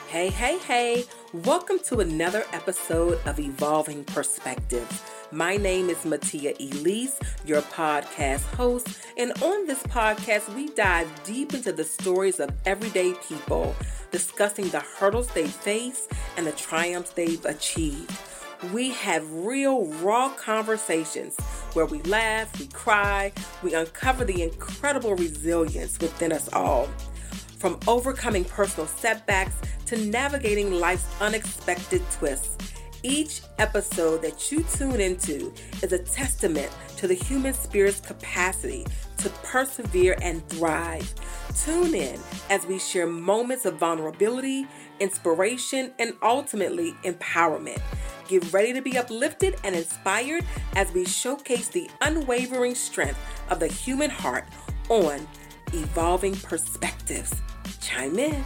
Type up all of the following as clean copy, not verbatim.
Hey, hey, hey. Welcome to another episode of Evolving Perspectives. My name is Mattia Elise, your podcast host, and on this podcast, we dive deep into the stories of everyday people, discussing the hurdles they face and the triumphs they've achieved. We have real, raw conversations where we laugh, we cry, we uncover the incredible resilience within us all. From overcoming personal setbacks to navigating life's unexpected twists, each episode that you tune into is a testament to the human spirit's capacity to persevere and thrive. Tune in as we share moments of vulnerability, inspiration, and ultimately empowerment. Get ready to be uplifted and inspired as we showcase the unwavering strength of the human heart on Evolving Perspectives. Chime in.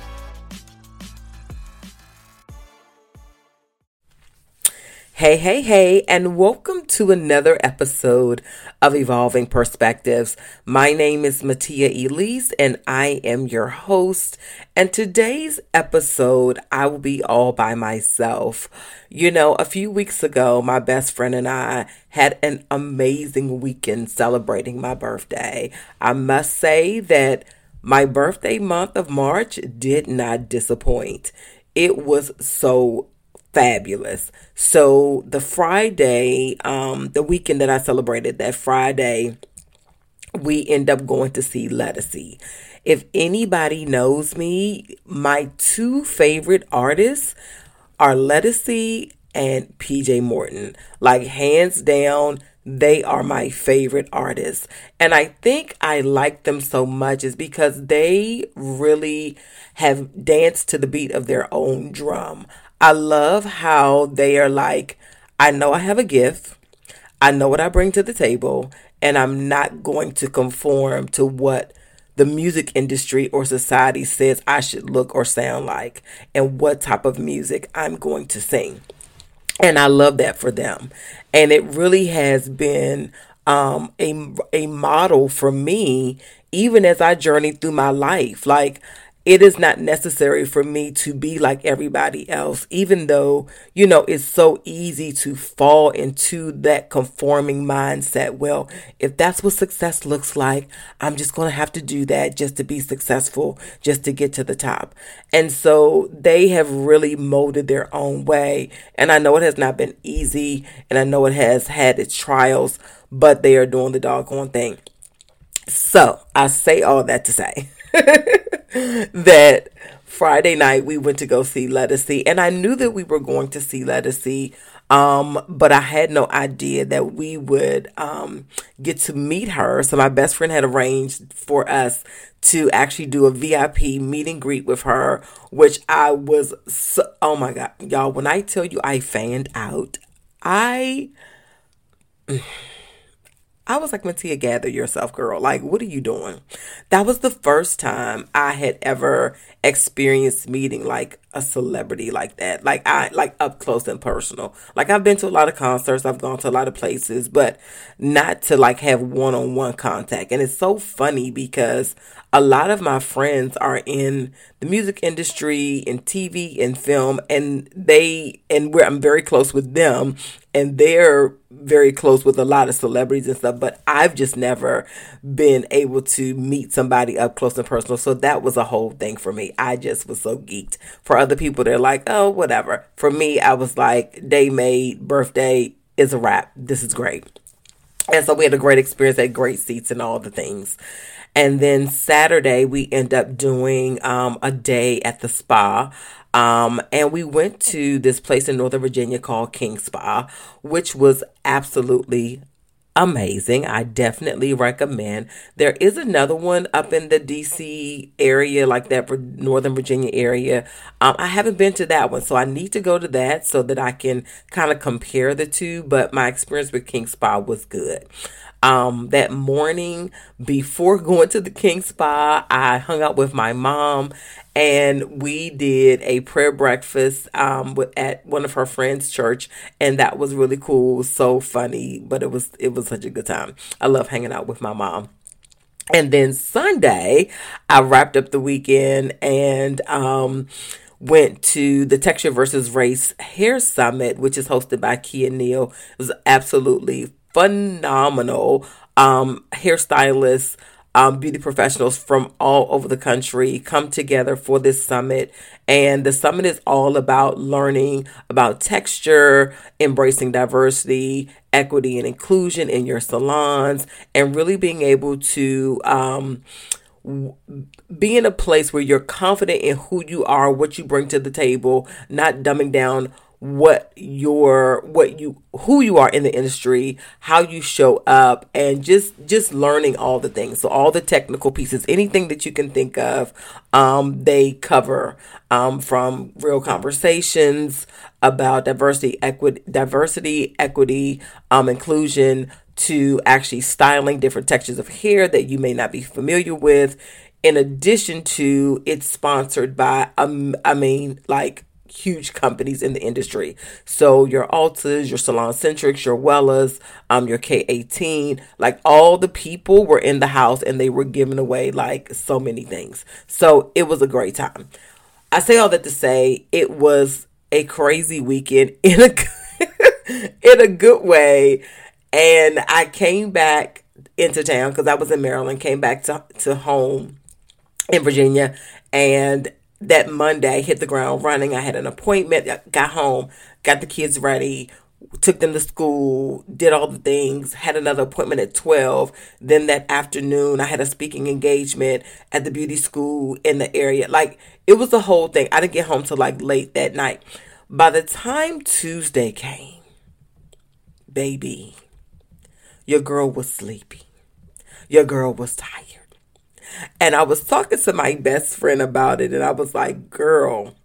Hey, hey, hey, and welcome to another episode of Evolving Perspectives. My name is Mattia Elise, and I am your host. And today's episode, I will be all by myself. You know, a few weeks ago, my best friend and I had an amazing weekend celebrating my birthday. I must say that my birthday month of March did not disappoint. It was so fabulous. So the Friday, the weekend that I celebrated, that Friday, we end up going to see Ledisi. If anybody knows me, my two favorite artists are Ledisi and PJ Morton. Like, hands down, they are my favorite artists. And I think I like them so much is because they really have danced to the beat of their own drum. I love how they are like, I know I have a gift. I know what I bring to the table, and I'm not going to conform to what the music industry or society says I should look or sound like and what type of music I'm going to sing. And I love that for them. And it really has been a model for me, even as I journey through my life. Like, it is not necessary for me to be like everybody else, even though, you know, it's so easy to fall into that conforming mindset. Well, if that's what success looks like, I'm just going to have to do that just to be successful, just to get to the top. And so they have really molded their own way. And I know it has not been easy, and I know it has had its trials, but they are doing the doggone thing. So I say all that to say that Friday night we went to go see Ledisi, and I knew that we were going to see Ledisi, but I had no idea that we would get to meet her. So my best friend had arranged for us to actually do a VIP meet and greet with her, which I was oh my God, y'all, when I tell you I fanned out, I was like, Mattia, gather yourself, girl. Like, what are you doing? That was the first time I had ever experienced meeting like a celebrity like that. Like up close and personal. Like, I've been to a lot of concerts, I've gone to a lot of places, but not to like have one-on-one contact. And it's so funny because a lot of my friends are in the music industry, in TV and film, and I'm very close with them, and they're very close with a lot of celebrities and stuff, but I've just never been able to meet somebody up close and personal. So that was a whole thing for me. I just was so geeked. For other people, they're like, oh, whatever. For me, I was like, day made, birthday is a wrap. This is great. And so we had a great experience, had great seats and all the things. And then Saturday, we end up doing a day at the spa. And we went to this place in Northern Virginia called King Spa, which was absolutely amazing. I definitely recommend. There is another one up in the DC area, like that for Northern Virginia area. I haven't been to that one, so I need to go to that so that I can kind of compare the two. But my experience with King Spa was good. That morning before going to the King Spa, I hung out with my mom and we did a prayer breakfast at one of her friends' church, and that was really cool, so funny, but it was such a good time. I love hanging out with my mom. And then Sunday, I wrapped up the weekend and went to the Texture versus Race Hair Summit, which is hosted by Kia Neal. It was absolutely phenomenal. Hairstylists, beauty professionals from all over the country come together for this summit. And the summit is all about learning about texture, embracing diversity, equity, and inclusion in your salons, and really being able to be in a place where you're confident in who you are, what you bring to the table, not dumbing down who you are in the industry, how you show up, and just learning all the things. So all the technical pieces, anything that you can think of, they cover, from real conversations about diversity, equity, inclusion, to actually styling different textures of hair that you may not be familiar with. In addition to, it's sponsored by, huge companies in the industry. So your Ultas, your SalonCentrics, your Wellas, your K18, like all the people were in the house and they were giving away like so many things. So it was a great time. I say all that to say it was a crazy weekend in a good way. And I came back into town because I was in Maryland, came back to home in Virginia, and that Monday hit the ground running. I had an appointment, got home, got the kids ready, took them to school, did all the things, had another appointment at 12. Then that afternoon, I had a speaking engagement at the beauty school in the area. Like, it was the whole thing. I didn't get home till like late that night. By the time Tuesday came, baby, your girl was sleepy. Your girl was tired. And I was talking to my best friend about it, and I was like, girl,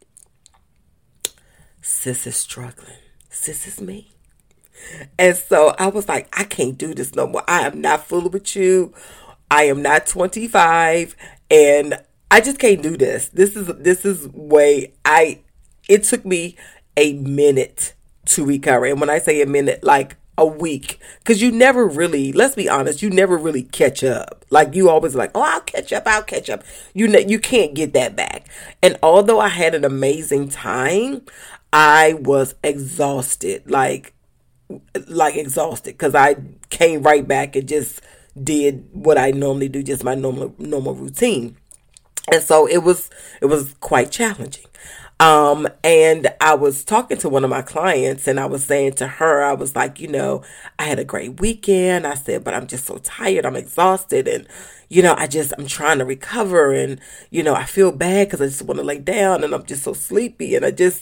sis is struggling. Sis is me. And so I was like, I can't do this no more. I am not fooling with you. I am not 25, and I just can't do this. This is way it took me a minute to recover. And when I say a minute, like a week, because you never really, let's be honest, you never really catch up. Like, you always like, oh, I'll catch up. You can't get that back. And although I had an amazing time, I was exhausted, like exhausted, because I came right back and just did what I normally do, just my normal routine. And so it was quite challenging. And I was talking to one of my clients, and I was saying to her, I was like, I had a great weekend. I said, but I'm just so tired. I'm exhausted. And, I'm trying to recover, and, I feel bad because I just want to lay down, and I'm just so sleepy, and I just,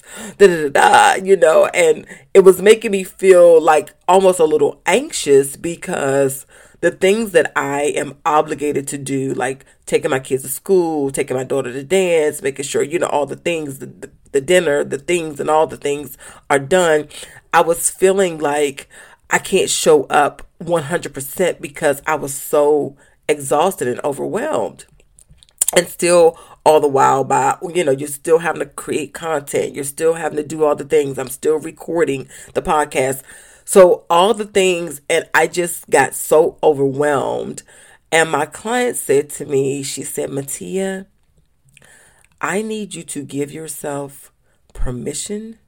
and it was making me feel like almost a little anxious, because the things that I am obligated to do, like taking my kids to school, taking my daughter to dance, making sure, all the things, the dinner, the things, and all the things are done. I was feeling like I can't show up 100% because I was so exhausted and overwhelmed. And still, all the while, you're still having to create content. You're still having to do all the things. I'm still recording the podcast. So all the things, and I just got so overwhelmed. And my client said to me, she said, Matia, I need you to give yourself permission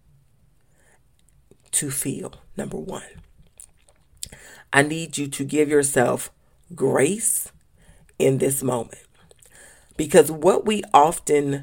to feel, number one. I need you to give yourself grace in this moment. Because what we often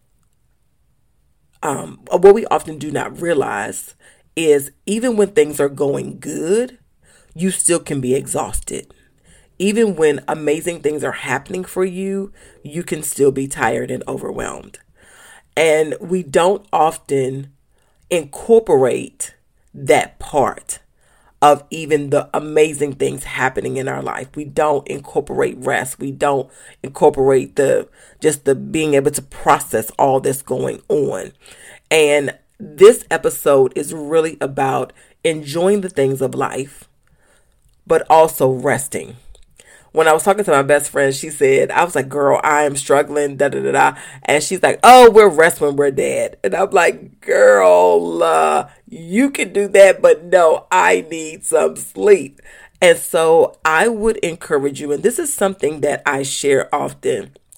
do not realize is, even when things are going good, you still can be exhausted. Even when amazing things are happening for you, you can still be tired and overwhelmed. And we don't often incorporate that part of even the amazing things happening in our life. We don't incorporate rest. We don't incorporate the being able to process all that's going on. And this episode is really about enjoying the things of life, but also resting. When I was talking to my best friend, she said, I was like, girl, I am struggling, da da da da. And she's like, oh, we'll rest when we're dead. And I'm like, girl, you can do that, but no, I need some sleep. And so I would encourage you, and this is something that I share often,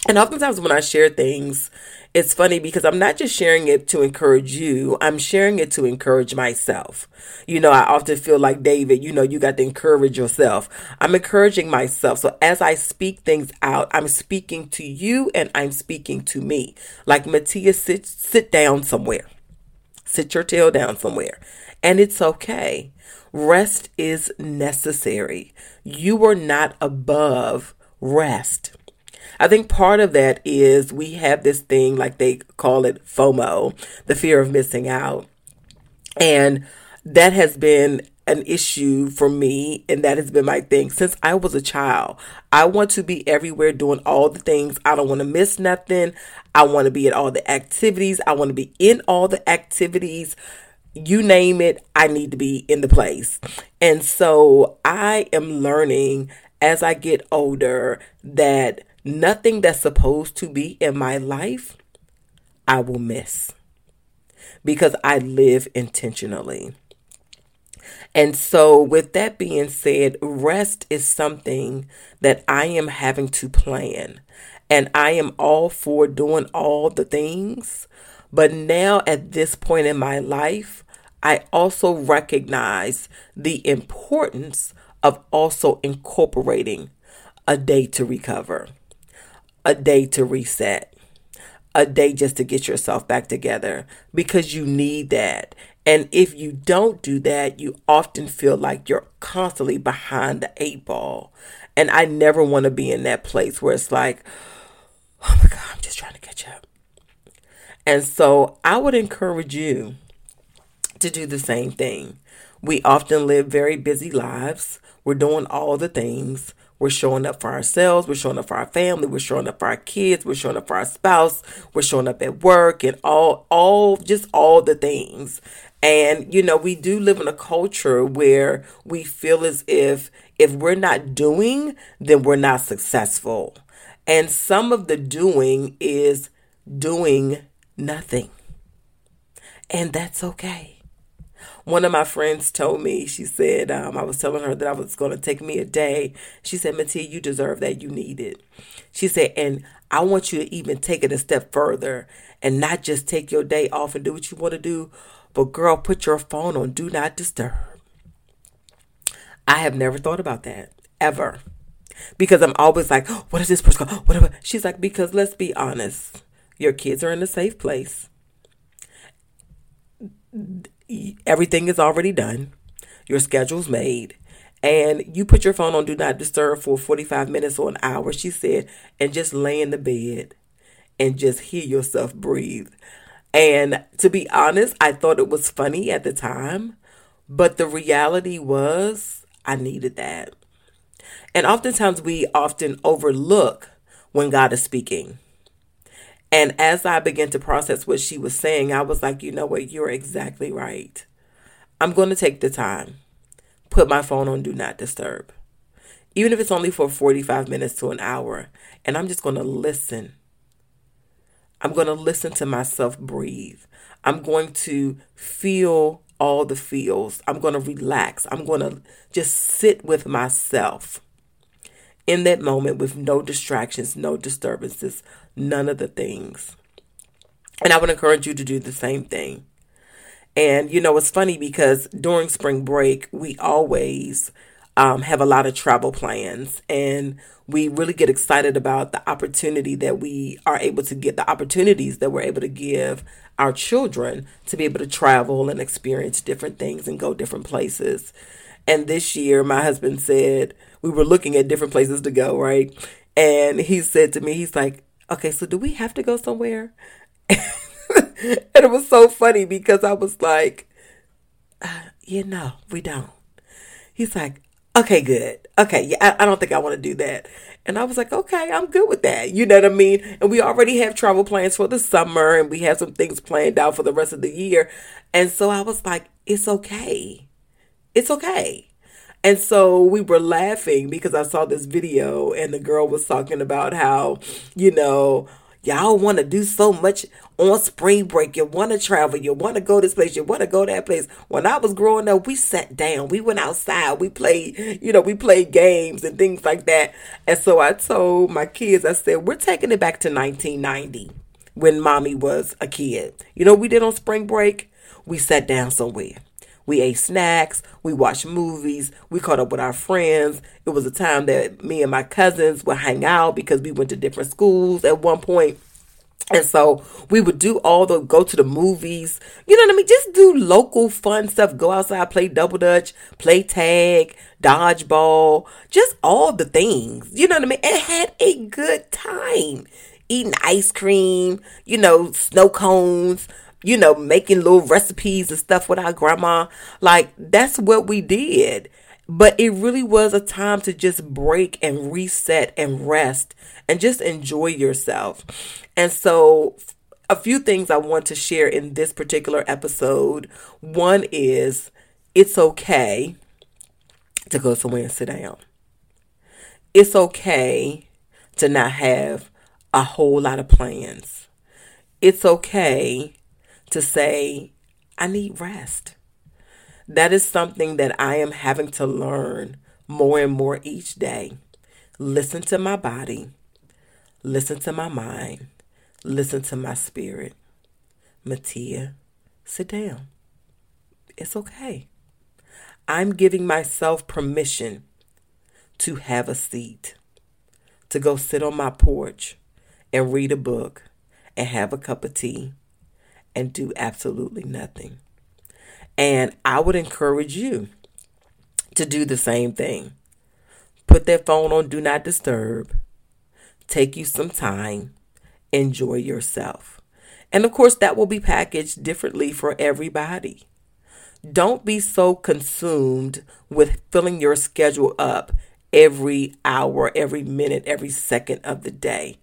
And oftentimes when I share things, it's funny because I'm not just sharing it to encourage you, I'm sharing it to encourage myself. I often feel like David, you got to encourage yourself. I'm encouraging myself. So as I speak things out, I'm speaking to you and I'm speaking to me. Like Mattia, sit down somewhere. Sit your tail down somewhere. And it's okay. Rest is necessary. You are not above rest. I think part of that is we have this thing, like they call it FOMO, the fear of missing out. And that has been an issue for me, and that has been my thing since I was a child. I want to be everywhere doing all the things. I don't want to miss nothing. I want to be at all the activities. I want to be in all the activities. You name it, I need to be in the place. And so I am learning as I get older that nothing that's supposed to be in my life, I will miss because I live intentionally. And so, with that being said, rest is something that I am having to plan. And I am all for doing all the things. But now, at this point in my life, I also recognize the importance of also incorporating a day to recover, a day to reset, a day just to get yourself back together because you need that. And if you don't do that, you often feel like you're constantly behind the eight ball. And I never want to be in that place where it's like, oh my God, I'm just trying to catch up. And so I would encourage you to do the same thing. We often live very busy lives. We're doing all the things. We're showing up for ourselves. We're showing up for our family. We're showing up for our kids. We're showing up for our spouse. We're showing up at work and all the things. And, we do live in a culture where we feel as if we're not doing, then we're not successful. And some of the doing is doing nothing. And that's okay. One of my friends told me, she said, I was telling her that I was going to take me a day. She said, Mattia, you deserve that. You need it. She said, and I want you to even take it a step further and not just take your day off and do what you want to do. But girl, put your phone on Do Not Disturb. I have never thought about that, ever. Because I'm always like, oh, what is this person called? Whatever. She's like, because let's be honest. Your kids are in a safe place. Everything is already done. Your schedule's made. And you put your phone on Do Not Disturb for 45 minutes or an hour, she said, and just lay in the bed and just hear yourself breathe. And to be honest, I thought it was funny at the time, but the reality was I needed that. And oftentimes we often overlook when God is speaking. And as I began to process what she was saying, I was like, you know what? You're exactly right. I'm going to take the time, put my phone on Do Not Disturb, even if it's only for 45 minutes to an hour. And I'm just going to listen. I'm going to listen to myself breathe. I'm going to feel all the feels. I'm going to relax. I'm going to just sit with myself in that moment with no distractions, no disturbances, none of the things. And I would encourage you to do the same thing. And, it's funny because during spring break, we always have a lot of travel plans. And we really get excited about the opportunity that we are able to get, the opportunities that we're able to give our children to be able to travel and experience different things and go different places. And this year, my husband said, we were looking at different places to go, right? And he said to me, he's like, okay, so do we have to go somewhere? And it was so funny because I was like, no, we don't. He's like, okay, good. Okay, yeah, I don't think I want to do that. And I was like, okay, I'm good with that. You know what I mean? And we already have travel plans for the summer and we have some things planned out for the rest of the year. And so I was like, it's okay. It's okay. And so we were laughing because I saw this video and the girl was talking about how, Y'all want to do so much on spring break. You want to travel. You want to go this place. You want to go that place. When I was growing up, we sat down. We went outside. We played, we played games and things like that. And so I told my kids, I said, we're taking it back to 1990 when mommy was a kid. You know what we did on spring break? We sat down somewhere. We ate snacks. We watched movies. We caught up with our friends. It was a time that me and my cousins would hang out because we went to different schools at one point. And so we would go to the movies, you know what I mean? Just do local fun stuff. Go outside, play double dutch, play tag, dodgeball, just all the things, you know what I mean? And had a good time eating ice cream, snow cones, making little recipes and stuff with our grandma. Like, that's what we did. But it really was a time to just break and reset and rest and just enjoy yourself. And so a few things I want to share in this particular episode. One is it's okay to go somewhere and sit down. It's okay to not have a whole lot of plans. It's okay to say, I need rest. That is something that I am having to learn more and more each day. Listen to my body. Listen to my mind. Listen to my spirit. Mattia, sit down. It's okay. I'm giving myself permission to have a seat, to go sit on my porch and read a book and have a cup of tea and do absolutely nothing. And I would encourage you to do the same thing. Put that phone on Do Not Disturb. Take you some time. Enjoy yourself. And of course, that will be packaged differently for everybody. Don't be so consumed with filling your schedule up every hour, every minute, every second of the day.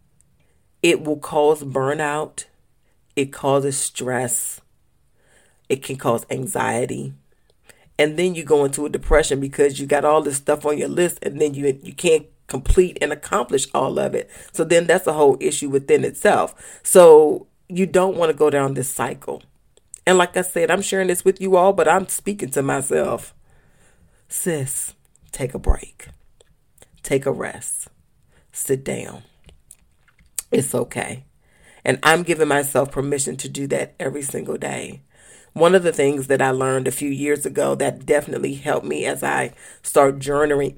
It will cause burnout. It causes stress. It can cause anxiety. And then you go into a depression because you got all this stuff on your list and then you can't complete and accomplish all of it. So then that's a whole issue within itself. So you don't want to go down this cycle. And like I said, I'm sharing this with you all, but I'm speaking to myself. Sis, take a break. Take a rest. Sit down. It's okay. And I'm giving myself permission to do that every single day. One of the things that I learned a few years ago that definitely helped me as I start journeying,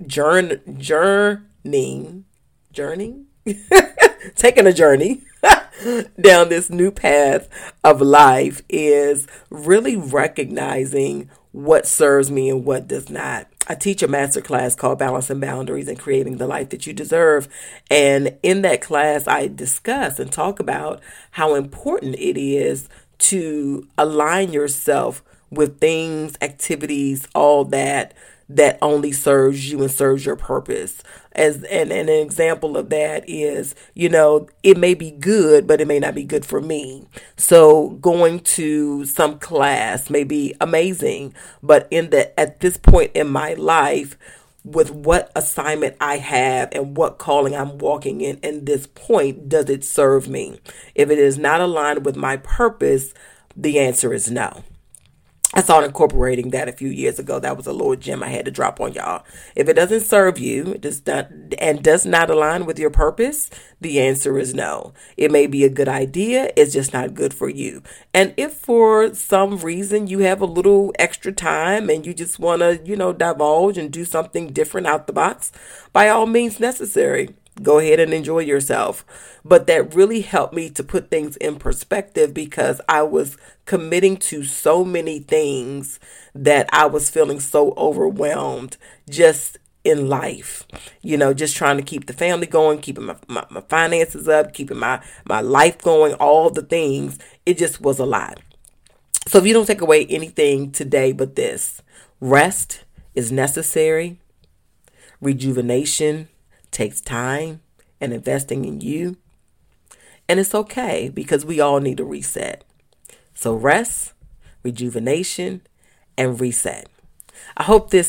taking a journey down this new path of life is really recognizing what serves me and what does not. I teach a masterclass called Balancing Boundaries and Creating the Life That You Deserve. And in that class, I discuss and talk about how important it is to align yourself with things, activities, all that only serves you and serves your purpose. And an example of that is, it may be good, but it may not be good for me. So going to some class may be amazing, but at this point in my life, with what assignment I have and what calling I'm walking in this point, does it serve me? If it is not aligned with my purpose, the answer is no. I started incorporating that a few years ago. That was a little gem I had to drop on y'all. If it doesn't serve you, does not align with your purpose, the answer is no. It may be a good idea. It's just not good for you. And if for some reason you have a little extra time and you just want to, divulge and do something different out the box, by all means necessary. Go ahead and enjoy yourself. But that really helped me to put things in perspective because I was committing to so many things that I was feeling so overwhelmed just in life. Just trying to keep the family going, keeping my finances up, keeping my life going, all the things. It just was a lot. So if you don't take away anything today but this, rest is necessary. Rejuvenation takes time and investing in you. And it's okay because we all need a reset. So rest, rejuvenation, and reset. I hope this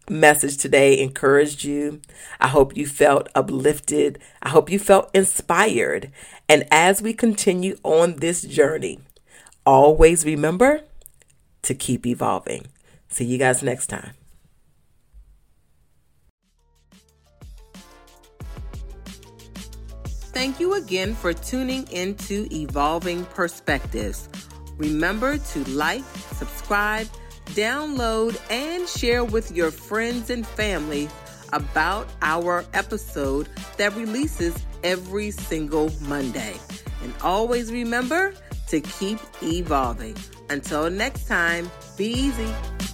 message today encouraged you. I hope you felt uplifted. I hope you felt inspired. And as we continue on this journey, always remember to keep evolving. See you guys next time. Thank you again for tuning into Evolving Perspectives. Remember to like, subscribe, download, and share with your friends and family about our episode that releases every single Monday. And always remember to keep evolving. Until next time, be easy.